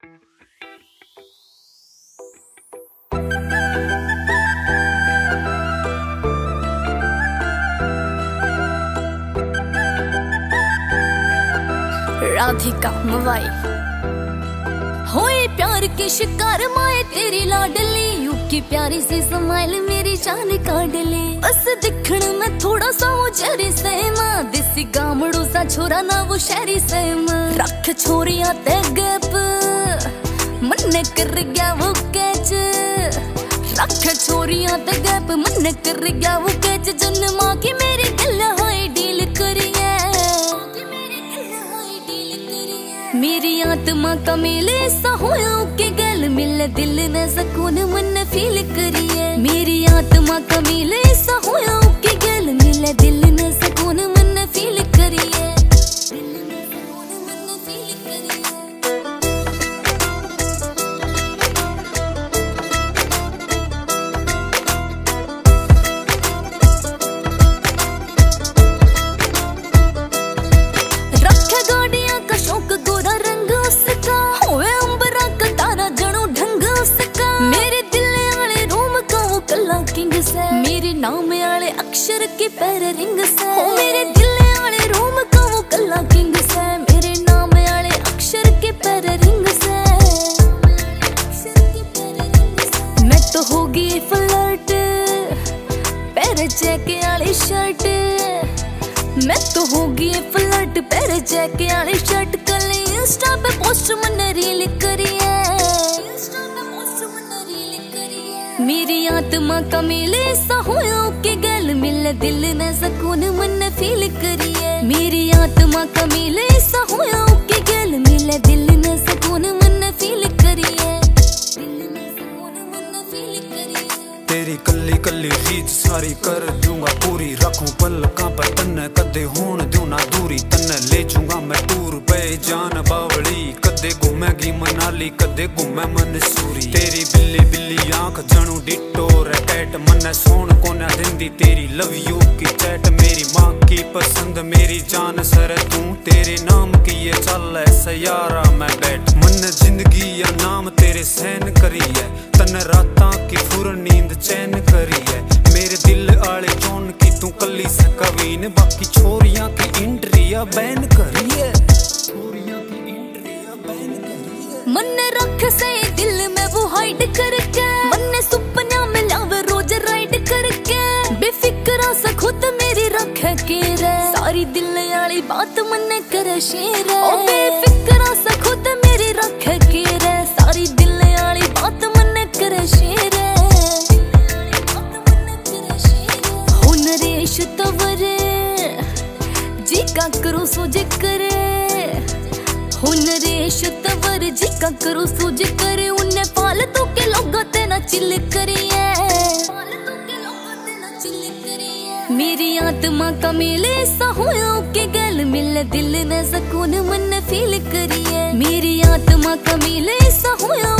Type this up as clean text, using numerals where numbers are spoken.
राधिका मवाई होए प्यार के शिकार माए तेरी लाडली, यू की प्यारी सी स्माइल मेरी जान काढ़ ले। बस दिखण में थोड़ा सा वो जरी सहमा, देसी गामड़ू सा छोरा ना वो शहरी सहमा। रख छोरिया ते गैप मन कर गया वो कैच, रख छोरिया ते गैप मन कर गया वो कैच। जन्मा की मेरी दिल हाई डील करिए, मेरी आत्मा का मेले सा होया के गल मिले, दिल ने सुकून मन फील करिए। मेरी आत्मा का मेले सा होया के गल मिले, दिल ने सुकून मन फील करिए। रखे गाड़ियां का शौक गोरा रंग उसका, होए अंबरा का तारा जणो ढंग उसका। मेरे दिल वाले रूम का वो कला किंग से, मेरे नाम वाले अक्षर के पैर रिंग से। मेरे दिल वाले रूम का वो कला किंग से, मेरे नाम वाले अक्षर के पैर रिंग से। मैं तो होगी फ्लर्ट पैर चेक वाली शर्ट, मैं तो होगी फ्लर्ट पैर चेक वाली शर्ट। कल इंस्टा पे पोस्ट मन रील करिए, मेरी आत्मा का मेले सा होया के गल मिले, दिल ने सुकून मन फील करिए। मेरी आत्मा का मेले सा होया के गल मिले, दिल ने सुकून मन फील करिए। तेरी कल्ली कल्ली रीत सारी कर दूंगा पूरी, रखूं पलकां पर तन्ने कदे होण दूं ना दूरी। तन्ने ले जाऊंगा मैं टूर पे जान बावली, कदे घूमेगी मनाली कदे घूमे मनसूरी। तेरी बिल्ली बिल्ली आंख जणू डिटो रैकेट, मन्ने सोन कोना दिंदी तेरी लव यू की चैट। मेरी माँ की पसंद मेरी जान सर तू, तेरे नाम की ये चल है सयारा मैं बैठ। मन जिंदगी या नाम तेरे सहन करी है, तन रातां की फुर नींद चैन करी है। मेरे दिल आले चोन की तू कली से कवीन, बाकी छोरियां की इंट्रिया बैन करी है। मन रख से दिल में वो हाइड करके, मन सुपना में लावे रोज राइड करके। बेफिक्रा से खुद मेरी रख के रे, सारी दिल वाली बात मन करे शेर। ओ बेफिक्रा से खुद मेरी रख के रे, सारी दिल वाली बात मन करे शेर। हुनरेश तवरे जी का करो सो जिक्र, हुनरेश तवर जी का करो सूझ करे। उन्हें फालतू के लोगों ते ना चिल करिए, मेरी आत्मा का मेले सा होया के गल मिले, दिल ने सुकून मन फील करिए। मेरी आत्मा का मेले सा होया